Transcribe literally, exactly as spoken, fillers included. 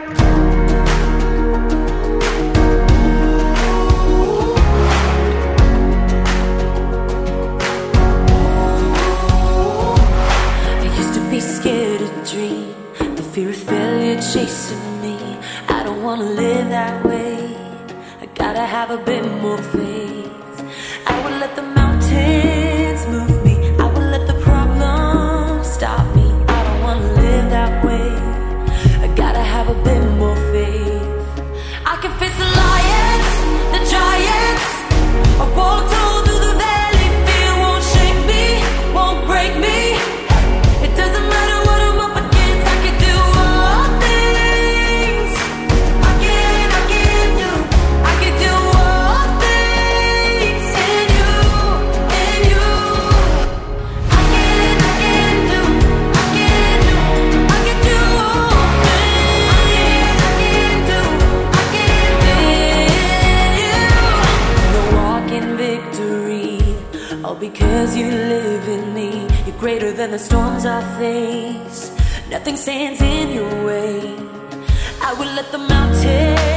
Scared to dream, the fear of failure chasing me. I don't wanna live that way. I gotta have a bit more faith. I would let the mountains move me. I would let the problems stop me. I don't wanna live that way. I gotta have a bit more faith. I can face the lions, the giants. I walk through the valley. Fear won't shake me, won't break me. It doesn't matter what I'm up against, I can do all things. I can, I can do, I can do all things in you, in you. I can, I can do, I can do, I can do all things. I can do, I can do in you. You're walking victory, all because you live in me. You're greater than the storms I face. Nothing stands in your way. I will let the mountains